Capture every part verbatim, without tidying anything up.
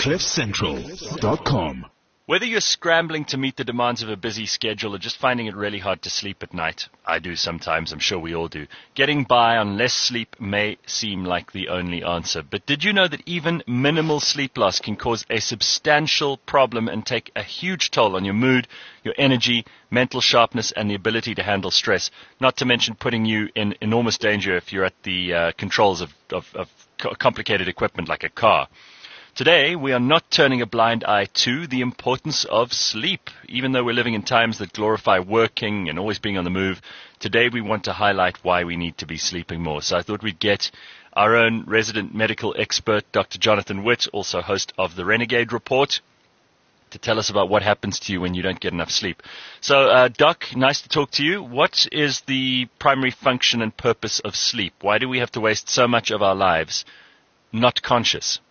cliff central dot com. Whether you're scrambling to meet the demands of a busy schedule or just finding it really hard to sleep at night, I do sometimes, I'm sure we all do, getting by on less sleep may seem like the only answer. But did you know that even minimal sleep loss can cause a substantial problem and take a huge toll on your mood, your energy, mental sharpness, and the ability to handle stress, not to mention putting you in enormous danger if you're at the uh, controls of, of, of complicated equipment like a car. Today, we are not turning a blind eye to the importance of sleep. Even though we're living in times that glorify working and always being on the move, today we want to highlight why we need to be sleeping more. So I thought we'd get our own resident medical expert, Doctor Jonathan Witt, also host of the Renegade Report, to tell us about what happens to you when you don't get enough sleep. So, uh, Doc, nice to talk to you. What is the primary function and purpose of sleep? Why do we have to waste so much of our lives not conscious?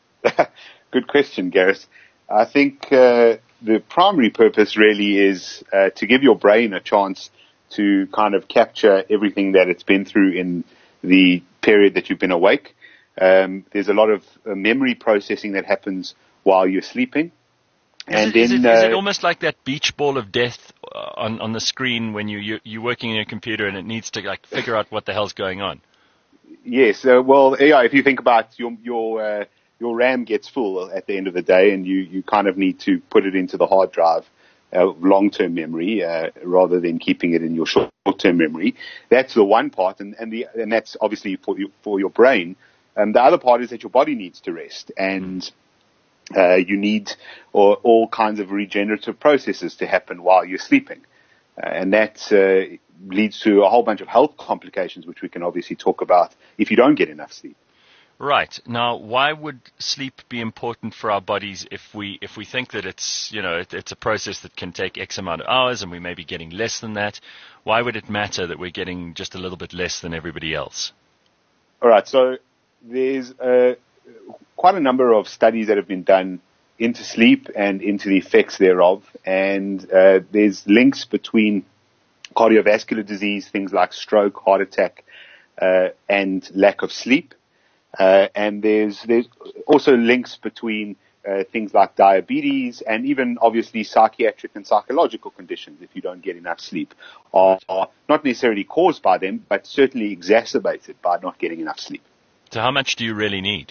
Good question, Gareth. I think uh, the primary purpose really is uh, to give your brain a chance to kind of capture everything that it's been through in the period that you've been awake. Um, there's a lot of uh, memory processing that happens while you're sleeping. And is, it, then, is, it, is uh, it almost like that beach ball of death on, on the screen when you, you, you're working on your computer and it needs to like figure out what the hell's going on? Yes. Uh, well, yeah, if you think about your your uh, your RAM gets full at the end of the day, and you, you kind of need to put it into the hard drive, uh, long-term memory, uh, rather than keeping it in your short-term memory. That's the one part, and, and the and that's obviously for you, for your brain. And the other part is that your body needs to rest, and uh, you need or, all kinds of regenerative processes to happen while you're sleeping, uh, and that uh, leads to a whole bunch of health complications, which we can obviously talk about if you don't get enough sleep. Right. Now, why would sleep be important for our bodies if we if we think that it's, you know, it, it's a process that can take X amount of hours and we may be getting less than that? Why would it matter that we're getting just a little bit less than everybody else? All right. So there's uh, quite a number of studies that have been done into sleep and into the effects thereof. And uh, there's links between cardiovascular disease, things like stroke, heart attack, uh, and lack of sleep. Uh, and there's there's also links between uh, things like diabetes and even obviously psychiatric and psychological conditions, if you don't get enough sleep, are, are not necessarily caused by them, but certainly exacerbated by not getting enough sleep. So how much do you really need?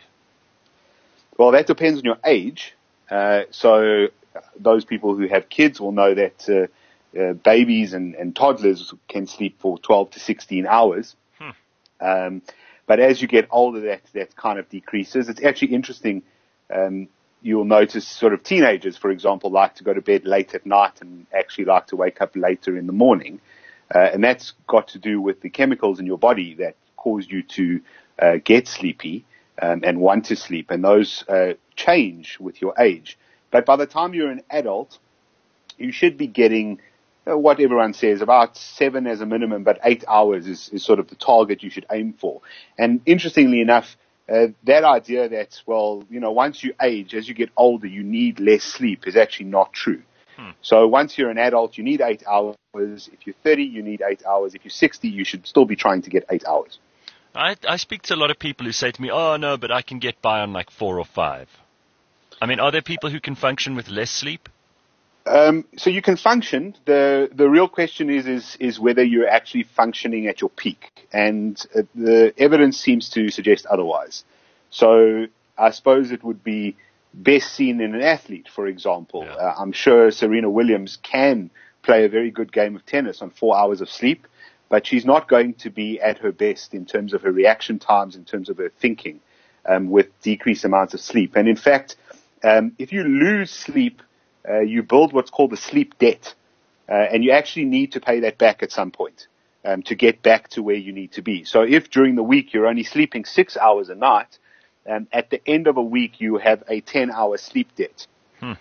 Well, that depends on your age. Uh, so those people who have kids will know that uh, uh, babies and, and toddlers can sleep for twelve to sixteen hours. Hmm. Um, But as you get older, that, that kind of decreases. It's actually interesting. Um, you'll notice sort of teenagers, for example, like to go to bed late at night and actually like to wake up later in the morning. Uh, and that's got to do with the chemicals in your body that cause you to uh, get sleepy um, and want to sleep. And those uh, change with your age. But by the time you're an adult, you should be getting Uh, what everyone says, about seven as a minimum, but eight hours is, is sort of the target you should aim for. And interestingly enough, uh, that idea that, well, you know, once you age, as you get older, you need less sleep is actually not true. Hmm. So once you're an adult, you need eight hours. If you're thirty, you need eight hours. If you're sixty, you should still be trying to get eight hours. I, I speak to a lot of people who say to me, oh, no, but I can get by on like four or five. I mean, are there people who can function with less sleep? Um, so you can function. The the real question is is is whether you're actually functioning at your peak, and uh, the evidence seems to suggest otherwise. So I suppose it would be best seen in an athlete, for example. Yeah. Uh, I'm sure Serena Williams can play a very good game of tennis on four hours of sleep, but she's not going to be at her best in terms of her reaction times, in terms of her thinking, um, with decreased amounts of sleep. And in fact, um, if you lose sleep, Uh, you build what's called a sleep debt, uh, and you actually need to pay that back at some point um, to get back to where you need to be. So if during the week you're only sleeping six hours a night, um, at the end of a week you have a ten-hour sleep debt. Hmm.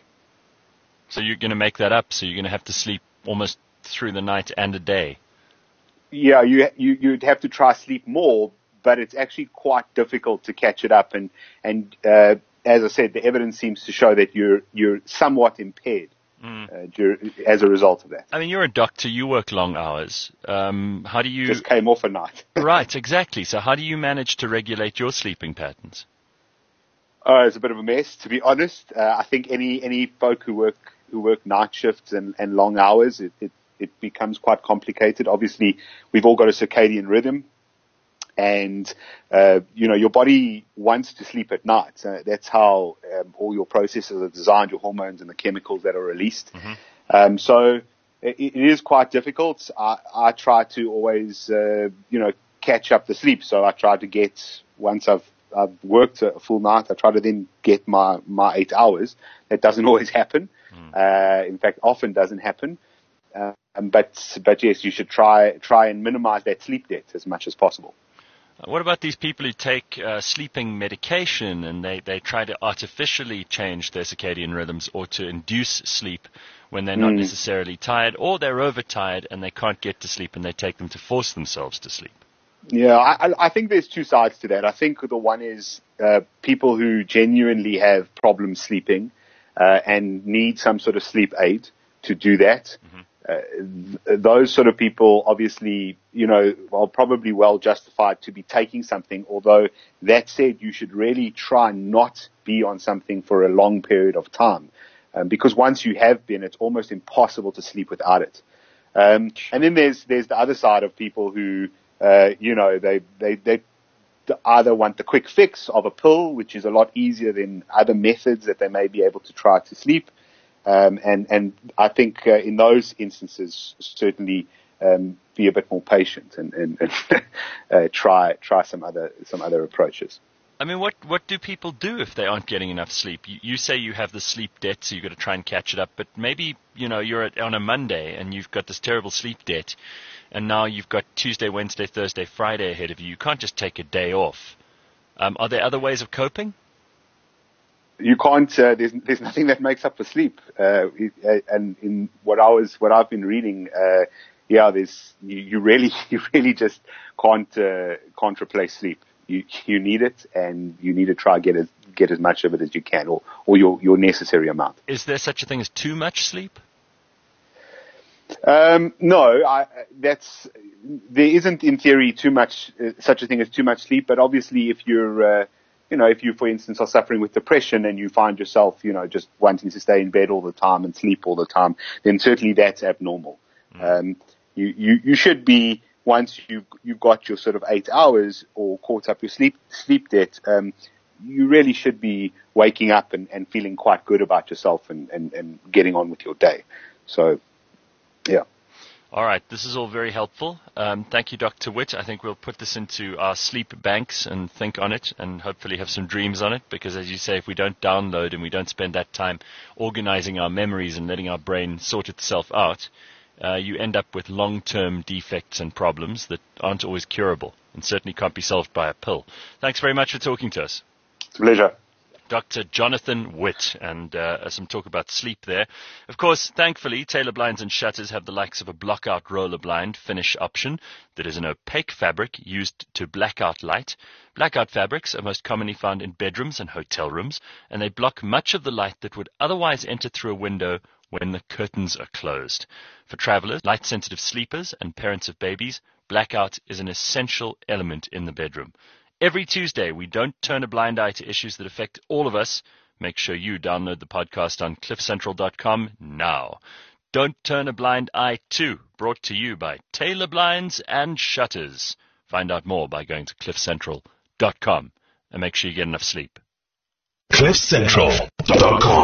So you're going to make that up, so you're going to have to sleep almost through the night and a day. Yeah, you, you, you'd have to try sleep more, but it's actually quite difficult to catch it up, and, and uh, as I said, the evidence seems to show that you're you're somewhat impaired mm. uh, as a result of that. I mean, you're a doctor. You work long hours. Um, how do you... Just came off a night. Right, exactly. So how do you manage to regulate your sleeping patterns? Oh, it's a bit of a mess, to be honest. Uh, I think any any folk who work who work night shifts and, and long hours, it, it it becomes quite complicated. Obviously, we've all got a circadian rhythm, and uh, you know your body wants to sleep at night. Uh, that's how um, all your processes are designed, your hormones and the chemicals that are released. Mm-hmm. Um, so it, it is quite difficult. I, I try to always uh, you know catch up the sleep. So I try to get once I've I've worked a full night, I try to then get my, my eight hours. That doesn't always happen. Mm. Uh, in fact, often doesn't happen. Uh, um, but, but yes, you should try, try and minimize that sleep debt as much as possible. Uh, what about these people who take uh, sleeping medication and they, they try to artificially change their circadian rhythms or to induce sleep when they're not mm. necessarily tired, or they're overtired and they can't get to sleep and they take them to force themselves to sleep? Yeah, I, I think there's two sides to that. I think the one is uh, people who genuinely have problems sleeping uh, and need some sort of sleep aid to do that. Mm-hmm. Uh, th- those sort of people, obviously, you know, are probably well justified to be taking something. Although that said, you should really try not be on something for a long period of time, um, because once you have been, it's almost impossible to sleep without it. Um, and then there's there's the other side of people who Uh, you know, they, they, they either want the quick fix of a pill, which is a lot easier than other methods that they may be able to try to sleep. Um, and, and I think uh, in those instances, certainly um, be a bit more patient and, and, and uh, try try some other some other approaches. I mean, what, what do people do if they aren't getting enough sleep? You, you say you have the sleep debt, so you've got to try and catch it up. But maybe, you know, you're at, on a Monday and you've got this terrible sleep debt, and now you've got Tuesday, Wednesday, Thursday, Friday ahead of you. You can't just take a day off. Um, are there other ways of coping? You can't. Uh, there's there's nothing that makes up for sleep. Uh, and in what I was, what I've been reading, uh, yeah, there's you, you really you really just can't uh, can't replace sleep. You you need it, and you need to try get as get as much of it as you can, or or your your necessary amount. Is there such a thing as too much sleep? Um, no, I, that's there isn't in theory too much uh, such a thing as too much sleep. But obviously, if you're uh, you know, if you, for instance, are suffering with depression and you find yourself, you know, just wanting to stay in bed all the time and sleep all the time, then certainly that's abnormal. Mm. Um, you, you, you should be, once you've, you've got your sort of eight hours or caught up your sleep, sleep debt, um, you really should be waking up and, and feeling quite good about yourself and, and, and getting on with your day. So, yeah. All right, this is all very helpful. Um, thank you, Doctor Witt. I think we'll put this into our sleep banks and think on it and hopefully have some dreams on it, because as you say, if we don't download and we don't spend that time organizing our memories and letting our brain sort itself out, uh, you end up with long-term defects and problems that aren't always curable and certainly can't be solved by a pill. Thanks very much for talking to us. It's a pleasure. Doctor Jonathan Witt, and uh, some talk about sleep there. Of course, thankfully, Taylor Blinds and Shutters have the likes of a block-out roller blind finish option that is an opaque fabric used to black out light. Blackout fabrics are most commonly found in bedrooms and hotel rooms, and they block much of the light that would otherwise enter through a window when the curtains are closed. For travelers, light-sensitive sleepers, and parents of babies, blackout is an essential element in the bedroom. Every Tuesday, we don't turn a blind eye to issues that affect all of us. Make sure you download the podcast on cliff central dot com now. Don't turn a blind eye to, brought to you by Taylor Blinds and Shutters. Find out more by going to cliff central dot com and make sure you get enough sleep. cliff central dot com